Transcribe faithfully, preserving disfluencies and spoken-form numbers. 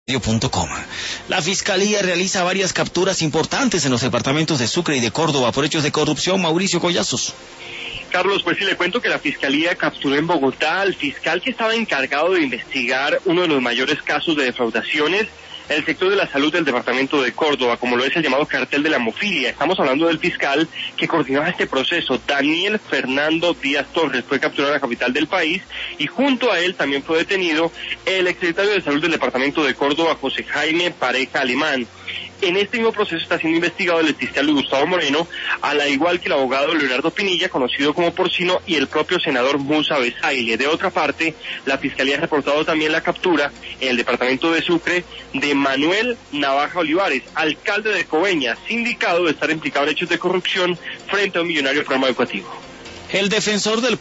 punto com. La Fiscalía realiza varias capturas importantes en los departamentos de Sucre y de Córdoba por hechos de corrupción. Mauricio Collazos. Carlos, pues sí le cuento que la Fiscalía capturó en Bogotá al fiscal que estaba encargado de investigar uno de los mayores casos de defraudaciones en el sector de la salud del departamento de Córdoba, como lo es el llamado cartel de la hemofilia. Estamos hablando del fiscal que coordinaba este proceso, Daniel Fernando Díaz Torres. Fue capturado en la capital del país y junto a él también fue detenido el exsecretario de Salud del departamento de Córdoba, José Jaime Pareja Alemán. En este mismo proceso está siendo investigado el fiscal Gustavo Moreno, al igual que el abogado Leonardo Pinilla, conocido como Porcino, y el propio senador Musa Besaile. De otra parte, la Fiscalía ha reportado también la captura en el departamento de Sucre de Manuel Navaja Olivares, alcalde de Coveñas, sindicado de estar implicado en hechos de corrupción frente a un millonario programa educativo. El defensor del